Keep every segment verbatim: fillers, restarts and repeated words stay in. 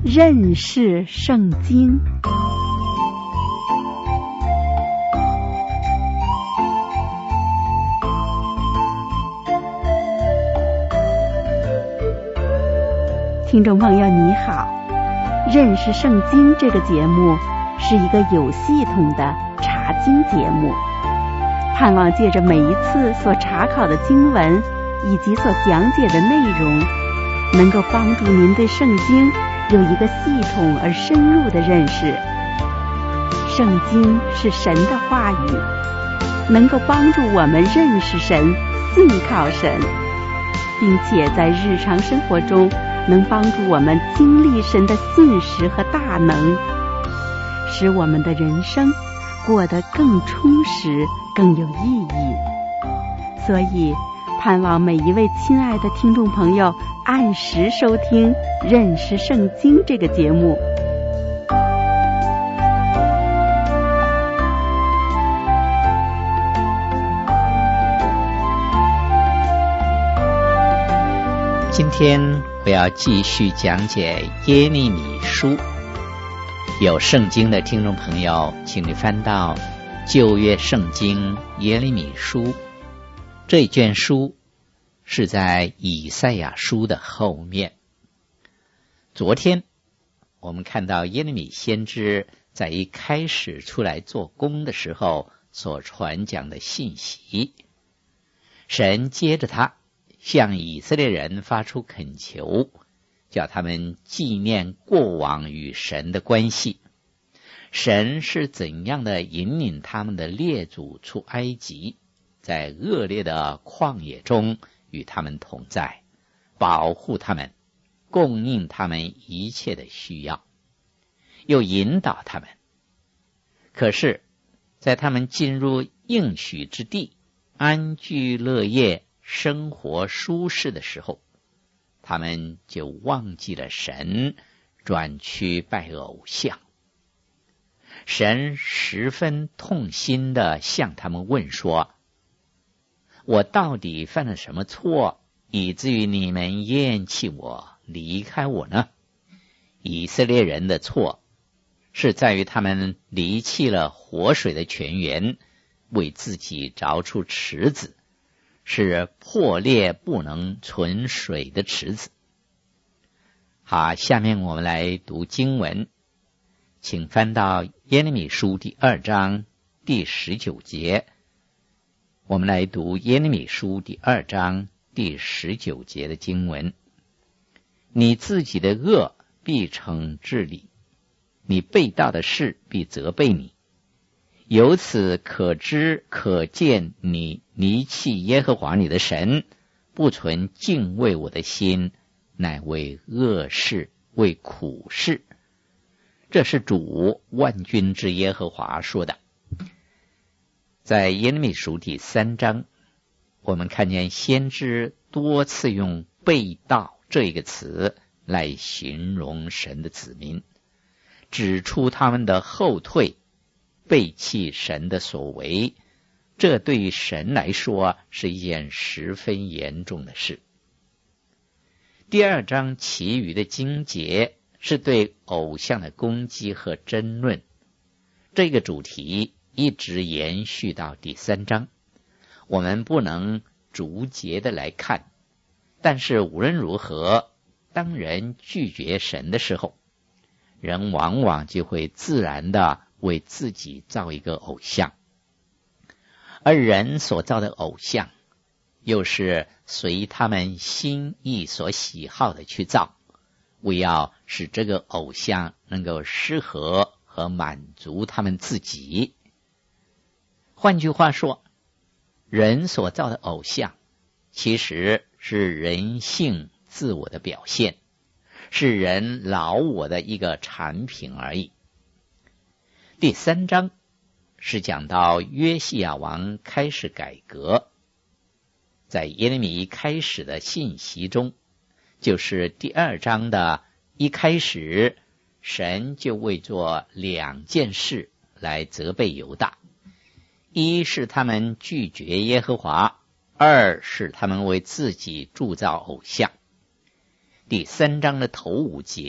认识圣经。听众朋友你好，认识圣经这个节目是一个有系统的查经节目，盼望借着每一次所查考的经文以及所讲解的内容，能够帮助您对圣经有一个系统而深入的认识。圣经是神的话语，能够帮助我们认识神、信靠神，并且在日常生活中能帮助我们经历神的信实和大能，使我们的人生过得更充实、更有意义。所以盼望每一位亲爱的听众朋友按时收听《认识圣经》这个节目。 今天我要继续讲解耶利米书。有圣经的听众朋友，请你翻到旧约圣经耶利米书。这卷书是在以赛亚书的后面。昨天我们看到耶利米先知在一开始出来做工的时候所传讲的信息，神接着他向以色列人发出恳求，叫他们纪念过往与神的关系，神是怎样的引领他们的列祖出埃及，在恶劣的旷野中与他们同在，保护他们，供应他们一切的需要，又引导他们。可是在他们进入应许之地，安居乐业，生活舒适的时候，他们就忘记了神，转去拜偶像。神十分痛心地向他们问说，我到底犯了什么错，以至于你们厌弃我，离开我呢？以色列人的错是在于他们离弃了活水的泉源，为自己凿出池子，是破裂不能存水的池子。好，下面我们来读经文，请翻到耶利米书第二章第十九节。我们来读耶利米书第二章第十九节的经文。你自己的恶必惩治你，你背道的事必责备你。由此可知可见，你离弃耶和华你的神，不存敬畏我的心，乃为恶事，为苦事。这是主万军之耶和华说的。在耶利米书第三章，我们看见先知多次用背道这一个词来形容神的子民，指出他们的后退，背弃神的所为，这对于神来说是一件十分严重的事。第二章其余的经节是对偶像的攻击和争论，这个主题一直延续到第三章。我们不能逐节的来看，但是无论如何，当人拒绝神的时候，人往往就会自然的为自己造一个偶像，而人所造的偶像又是随他们心意所喜好的去造，为要使这个偶像能够适合和满足他们自己。换句话说，人所造的偶像其实是人性自我的表现，是人老我的一个产品而已。第三章是讲到约西亚王开始改革，在耶利米开始的信息中，就是第二章的一开始，神就为做两件事来责备犹大。一是他们拒绝耶和华，二是他们为自己铸造偶像。第三章的头五节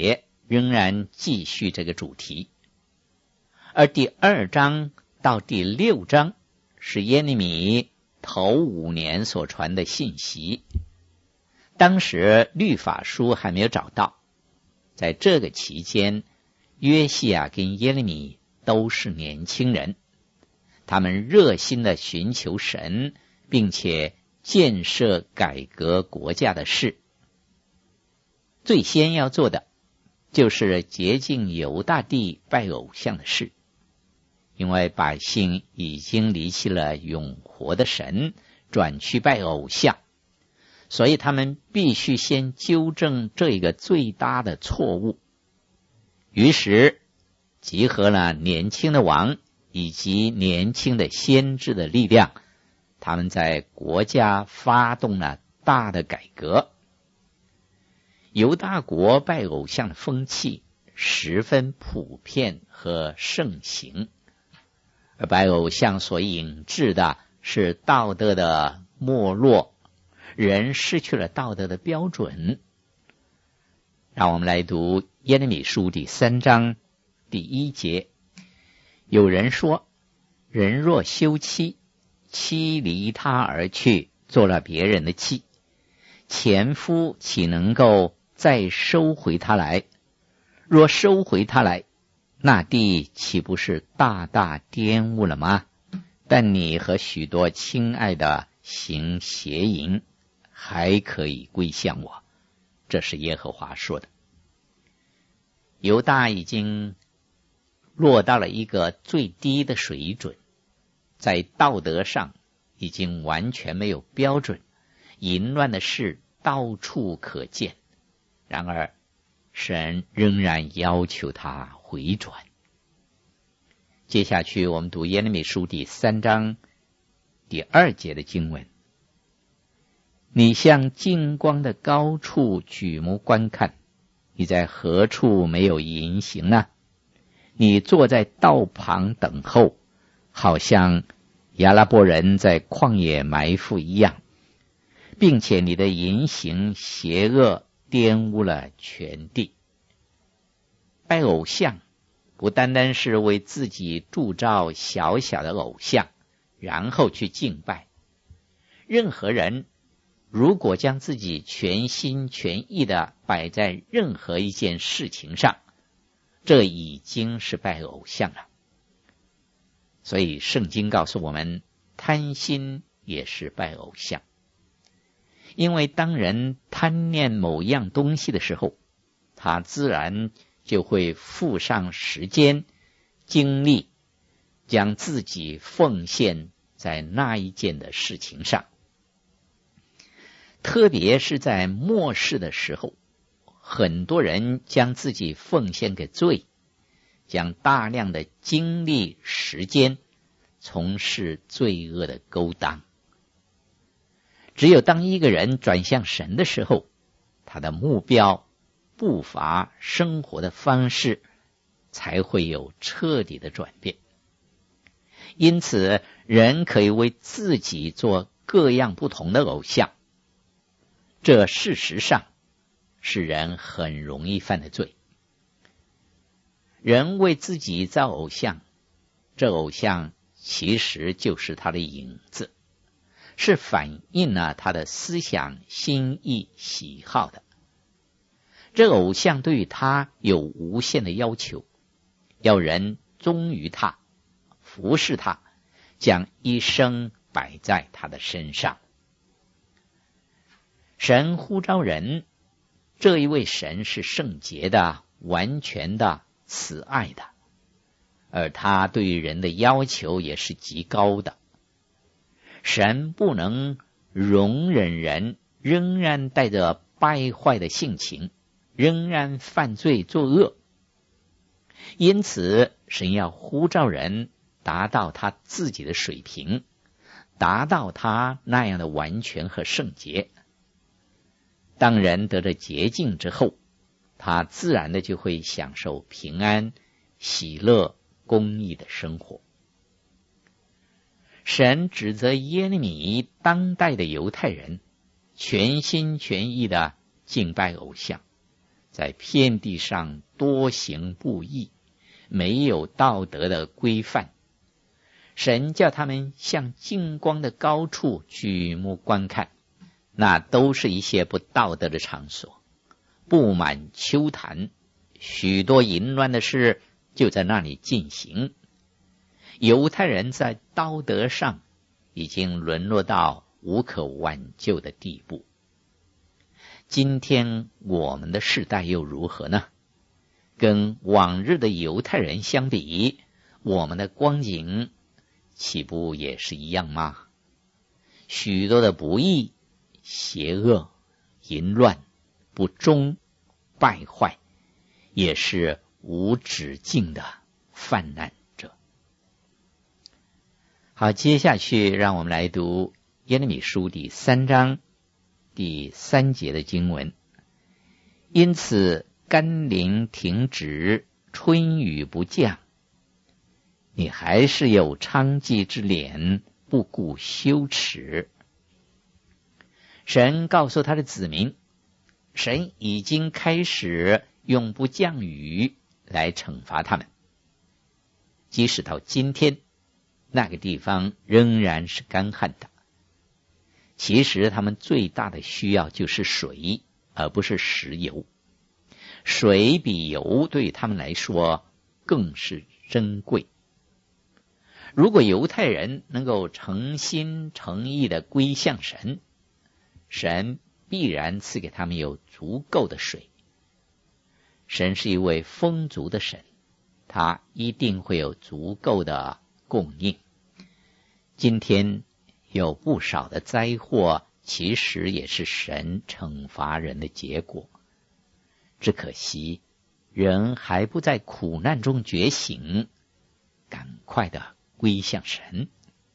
仍然继续这个主题。而第二章到第六章是耶利米头五年所传的信息。当时律法书还没有找到，在这个期间，约西亚跟耶利米都是年轻人，他们热心的寻求神，并且建设改革国家的事。最先要做的就是洁净犹大地拜偶像的事，因为百姓已经离弃了永活的神，转去拜偶像，所以他们必须先纠正这一个最大的错误。于是集合了年轻的王以及年轻的先知的力量，他们在国家发动了大的改革。犹大国拜偶像的风气十分普遍和盛行，而拜偶像所引致的是道德的没落，人失去了道德的标准。让我们来读耶利米书第三章第一节。有人说，人若休妻，妻离他而去，做了别人的妻，前夫岂能够再收回他来？若收回他来，那地岂不是大大玷污了吗？但你和许多亲爱的行邪淫，还可以归向我。这是耶和华说的。犹大已经落到了一个最低的水准，在道德上已经完全没有标准，淫乱的事到处可见。然而神仍然要求他回转。接下去我们读耶利米书第三章第二节的经文。你向近光的高处举目观看，你在何处没有淫行呢？你坐在道旁等候，好像亚拉伯人在旷野埋伏一样，并且你的淫行邪恶玷污了全地。拜偶像不单单是为自己铸造小小的偶像，然后去敬拜。任何人如果将自己全心全意的摆在任何一件事情上，这已经是拜偶像了。所以圣经告诉我们，贪心也是拜偶像。因为当人贪念某样东西的时候，他自然就会付上时间、精力，将自己奉献在那一件的事情上。特别是在末世的时候，很多人将自己奉献给罪，将大量的精力、时间从事罪恶的勾当。只有当一个人转向神的时候，他的目标、步伐、生活的方式才会有彻底的转变。因此，人可以为自己做各样不同的偶像，这事实上是人很容易犯的罪。人为自己造偶像，这偶像其实就是他的影子，是反映了他的思想、心意、喜好的。这偶像对于他有无限的要求，要人忠于他，服侍他，将一生摆在他的身上。神呼召人，这一位神是圣洁的、完全的、慈爱的，而他对于人的要求也是极高的。神不能容忍人仍然带着败坏的性情，仍然犯罪作恶，因此神要呼召人达到他自己的水平，达到他那样的完全和圣洁。当人得了洁净之后，他自然的就会享受平安、喜乐、公义的生活。神指责耶利米当代的犹太人全心全意的敬拜偶像， 在遍地上多行不义，没有道德的规范。神叫他们向净光的高处举目观看，那都是一些不道德的场所，布满丘坛，许多淫乱的事就在那里进行。犹太人在道德上已经沦落到无可挽救的地步。今天我们的世代又如何呢？跟往日的犹太人相比，我们的光景岂不也是一样吗？许多的不义、邪恶、淫乱、不忠、败坏，也是无止境的泛滥着。好，接下去让我们来读耶利米书第三章第三节的经文。因此甘霖停止，春雨不降，你还是有娼妓之脸，不顾羞耻。神告诉他的子民，神已经开始用不降雨来惩罚他们。即使到今天，那个地方仍然是干旱的。其实他们最大的需要就是水，而不是石油。水比油对他们来说更是珍贵。如果犹太人能够诚心诚意的归向神，神必然赐给他们有足够的水。神是一位丰足的神，他一定会有足够的供应。今天有不少的灾祸，其实也是神惩罚人的结果。只可惜人还不在苦难中觉醒，赶快的归向神。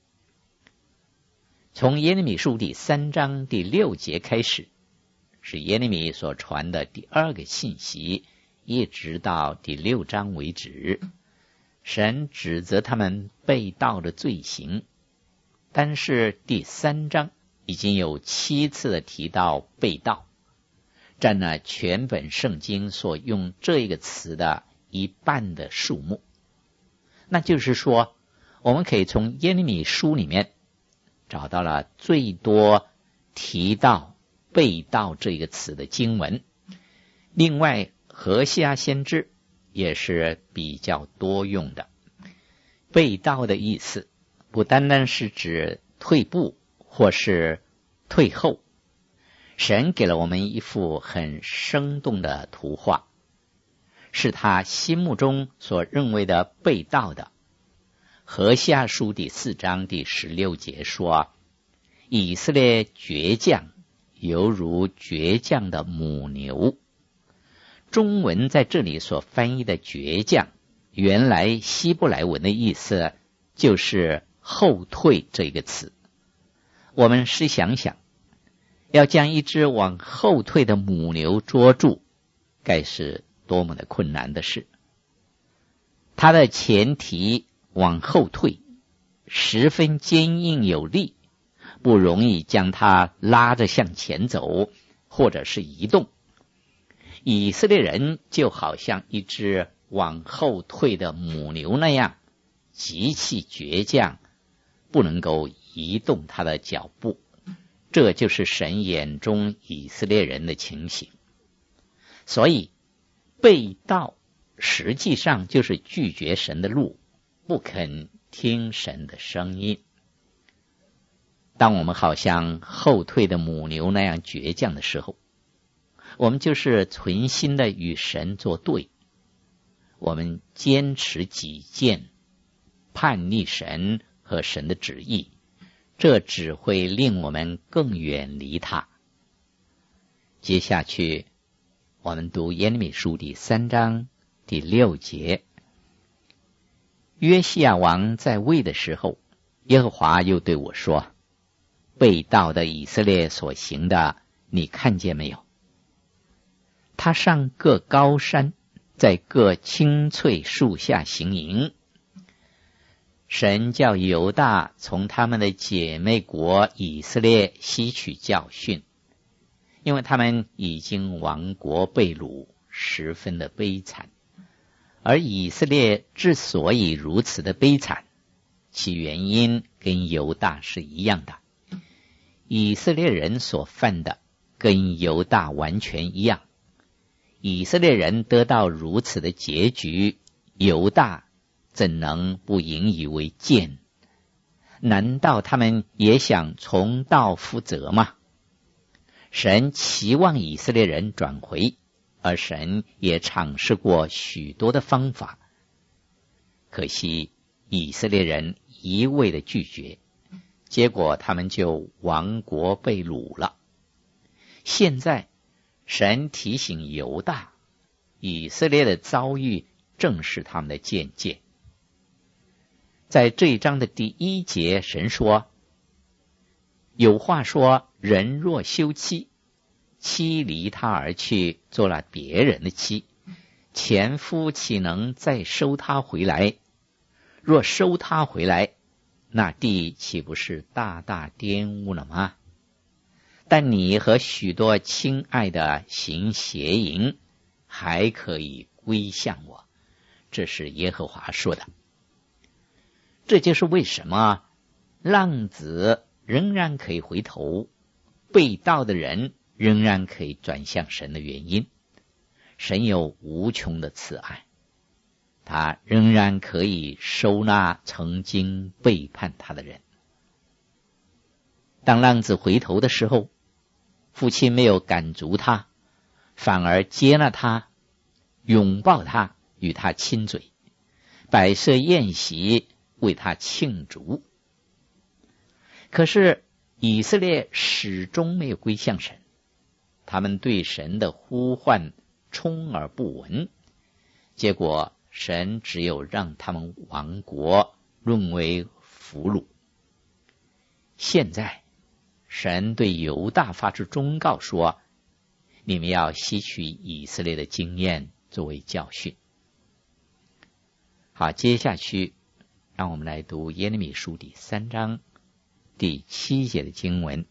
从耶利米书第三章第六节开始，是耶利米所传的第二个信息，一直到第六章为止。神指责他们背道的罪行，但是第三章已经有七次的提到背道，占了全本圣经所用这个词的一半的数目。那就是说，我们可以从耶利米书里面找到了最多提到背道这个词的经文。另外何西阿先知也是比较多用的。背道的意思不单单是指退步或是退后，神给了我们一幅很生动的图画，是他心目中所认为的背道的。何西阿书第四章第十六节说，以色列倔强，犹如倔强的母牛。中文在这里所翻译的倔强，原来希伯来文的意思就是后退这个词。我们试想想，要将一只往后退的母牛捉住，该是多么的困难的事。它的前蹄往后退，十分坚硬有力，不容易将它拉着向前走，或者是移动。以色列人就好像一只往后退的母牛那样，极其倔强，不能够移动他的脚步。这就是神眼中以色列人的情形。所以背道实际上就是拒绝神的路，不肯听神的声音。当我们好像后退的母牛那样倔强的时候，我们就是存心的与神作对，我们坚持己见，叛逆神和神的旨意，这只会令我们更远离他。接下去我们读耶利米书第三章第六节。约西亚王在位的时候，耶和华又对我说，背道的以色列所行的，你看见没有？他上各高山，在各青翠树下行营。神叫犹大从他们的姐妹国以色列吸取教训，因为他们已经亡国被掳， 十分的悲惨。而以色列之所以如此的悲惨，其原因跟犹大是一样的。以色列人所犯的跟犹大完全一样，以色列人得到如此的结局，犹大怎能不引以为鉴？难道他们也想重蹈覆辙吗？神期望以色列人转回，而神也尝试过许多的方法，可惜以色列人一味的拒绝，结果他们就亡国被掳了。现在神提醒犹大，以色列的遭遇正是他们的见解。在这一章的第一节，神说，有话说，人若休妻，妻离他而去，做了别人的妻，前夫岂能再收他回来？若收他回来，那地岂不是大大玷污了吗？但你和许多亲爱的行邪淫，还可以归向我。这是耶和华说的。这就是为什么浪子仍然可以回头，被盗的人仍然可以转向神的原因。神有无穷的慈爱，他仍然可以收纳曾经背叛他的人。当浪子回头的时候，父亲没有赶逐他，反而接纳他，拥抱他，与他亲嘴，摆设宴席为他庆祝。可是以色列始终没有归向神，他们对神的呼唤充耳不闻，结果神只有让他们亡国，沦为俘虏。现在神对犹大发出忠告说，你们要吸取以色列的经验作为教训。好，接下去让我们来读耶利米书第三章第七节的经文。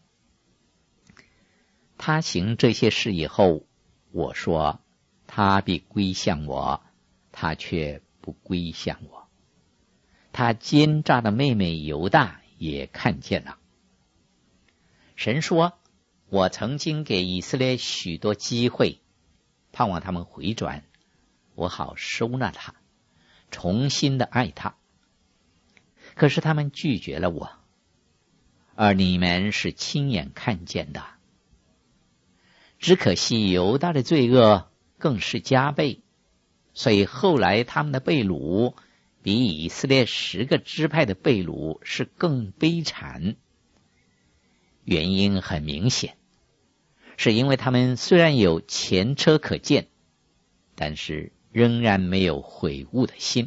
他行这些事以后，我说他必归向我，他却不归向我。他奸诈的妹妹犹大也看见了。神说，我曾经给以色列许多机会，盼望他们回转，我好收纳他，重新的爱他。可是他们拒绝了我，而你们是亲眼看见的。只可惜犹大的罪恶更是加倍，所以后来他们的被掳比以色列十个支派的被掳是更悲惨。原因很明显，是因为他们虽然有前车可鉴，但是仍然没有悔悟的心。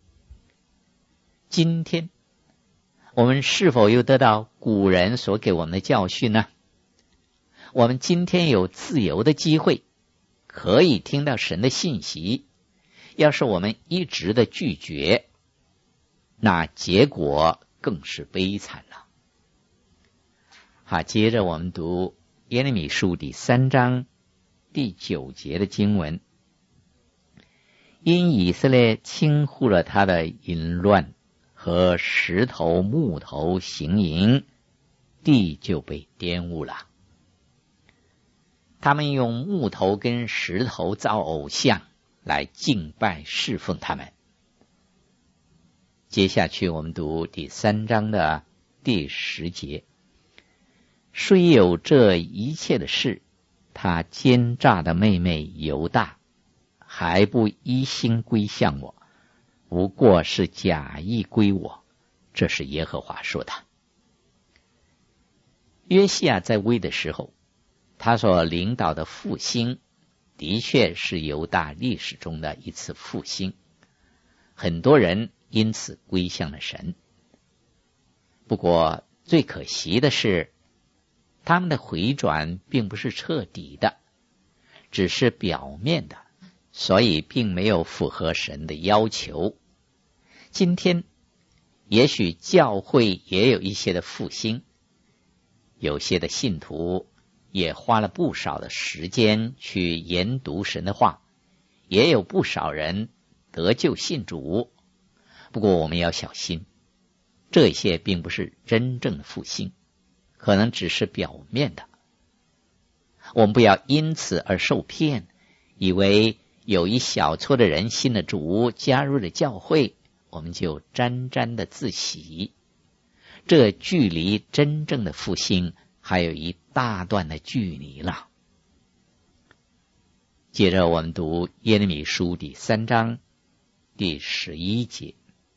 今天我们是否又得到古人所给我们的教训呢？我们今天有自由的机会，可以听到神的信息，要是我们一直的拒绝，那结果更是悲惨了。好，接着我们读耶利米书第三章第九节的经文。因以色列轻忽了他的淫乱，和石头木头行淫，地就被玷污了。他们用木头跟石头造偶像来敬拜侍奉他们。接下去我们读第三章的第十节。虽有这一切的事，他奸诈的妹妹犹大还不一心归向我，不过是假意归我。这是耶和华说的。约西亚在位的时候，他所领导的复兴的确是犹大历史中的一次复兴，很多人因此归向了神。不过最可惜的是，他们的回转并不是彻底的，只是表面的，所以并没有符合神的要求。今天也许教会也有一些的复兴，有些的信徒也花了不少的时间去研读神的话， 也有不少人得救信主，不过我们要小心，这些并不是真正的复兴，可能只是表面的。我们不要因此而受骗，以为有一小撮的人信了主，加入了教会，我们就沾沾的自喜。这距离真正的复兴还有一大段的距离了。接着我们读耶利米书第三章第十一节，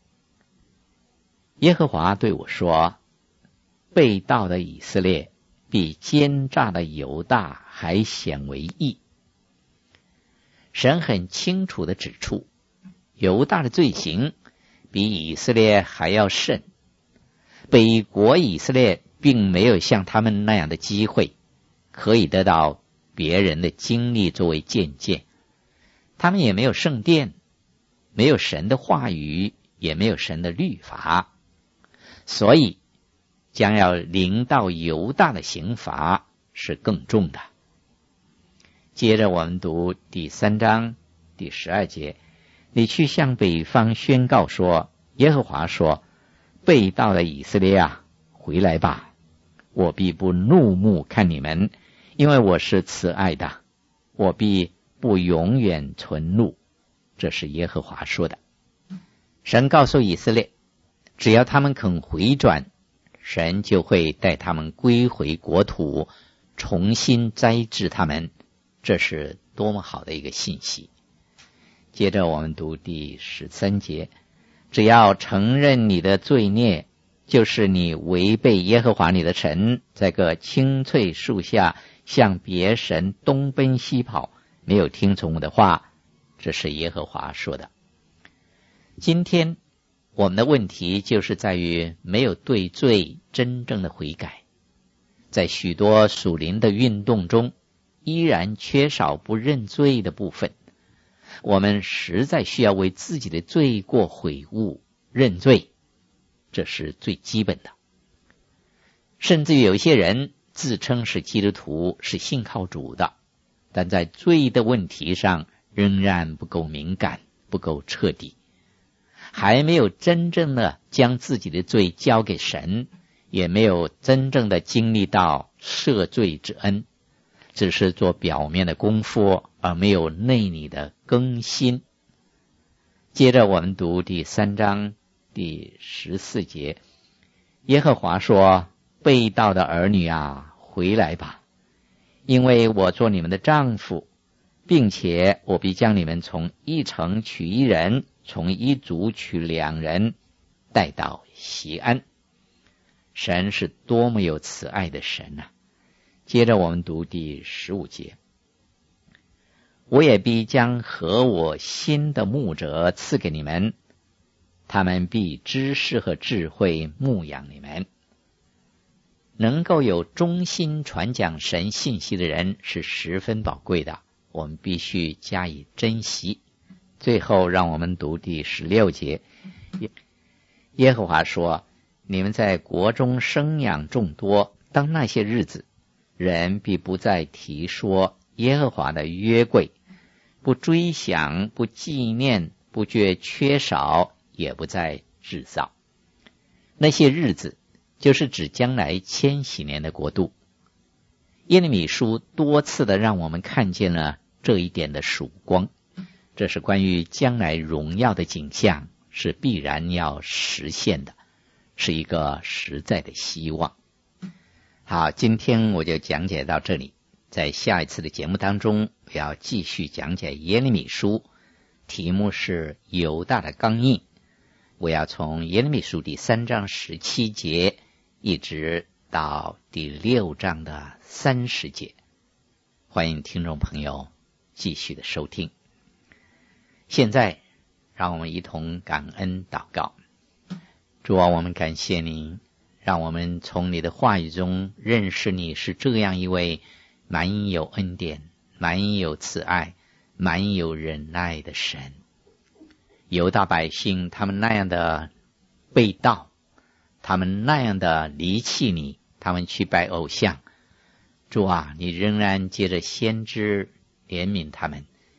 耶和华对我说，背道的以色列比奸诈的犹大还显为义。神很清楚地指出，犹大的罪行比以色列还要甚。北国以色列并没有像他们那样的机会，可以得到别人的经历作为见解。他们也没有圣殿，没有神的话语，也没有神的律法，所以将要临到犹大的刑罚是更重的。接着我们读第三章第十二节，你去向北方宣告说，耶和华说，背道的以色列啊，回来吧，我必不怒目看你们，因为我是慈爱的，我必不永远存怒。这是耶和华说的。神告诉以色列，只要他们肯回转，神就会带他们归回国土，重新栽植他们。这是多么好的一个信息。接着我们读第十三节，只要承认你的罪孽，就是你违背耶和华你的神，在个青翠树下向别神东奔西跑，没有听从我的话。这是耶和华说的。今天我们的问题就是在于没有对罪真正的悔改，在许多属灵的运动中依然缺少不认罪的部分。我们实在需要为自己的罪过悔悟认罪，这是最基本的。甚至有一些人自称是基督徒，是信靠主的，但在罪的问题上仍然不够敏感，不够彻底，还没有真正的将自己的罪交给神，也没有真正的经历到赦罪之恩，只是做表面的功夫，而没有内里的更新。接着我们读第三章第十四节，耶和华说，背道的儿女啊，回来吧，因为我做你们的丈夫，并且我必将你们从一城取一人，从一族取两人，带到锡安。神是多么有慈爱的神啊！接着我们读第十五节，我也必将合我心的牧者赐给你们，他们必知识和智慧牧养你们。能够有忠心传讲神信息的人是十分宝贵的，我们必须加以珍惜。最后让我们读第十六节，耶和华说，你们在国中生养众多，当那些日子，人必不再提说耶和华的约柜，不追想，不纪念，不觉缺少，也不再制造。那些日子就是指将来千禧年的国度。耶利米书多次的让我们看见了这一点的曙光，这是关于将来荣耀的景象，是必然要实现的，是一个实在的希望。好，今天我就讲解到这里，在下一次的节目当中，我要继续讲解耶利米书，题目是犹大的刚硬。我要从耶利米书第三章十七节一直到第六章的三十节，欢迎听众朋友继续的收听。现在让我们一同感恩祷告。主啊，我们感谢你，让我们从你的话语中认识你是这样一位满有恩典、满有慈爱、满有忍耐的神。犹大百姓他们那样的背道，他们那样的离弃你，他们去拜偶像，主啊，你仍然借着先知怜悯他们，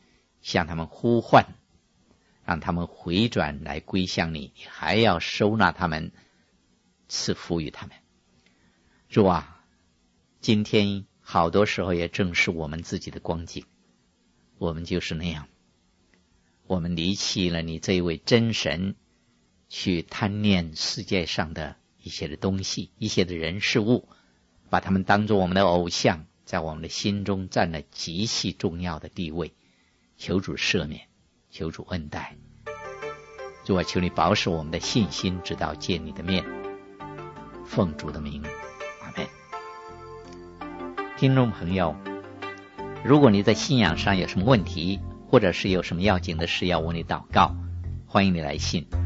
向他们呼唤，让他们回转来归向你，你还要收纳他们，赐福于他们。主啊，今天好多时候也正是我们自己的光景，我们就是那样，我们离弃了你这一位真神，去贪念世界上的一些的东西，一些的人事物，把他们当作我们的偶像，在我们的心中占了极其重要的地位。求主赦免，求主恩待。主啊，求你保守我们的信心，直到见你的面。奉主的名，阿们。听众朋友，如果你在信仰上有什么问题，或者是有什么要紧的事要为你祷告，欢迎你来信。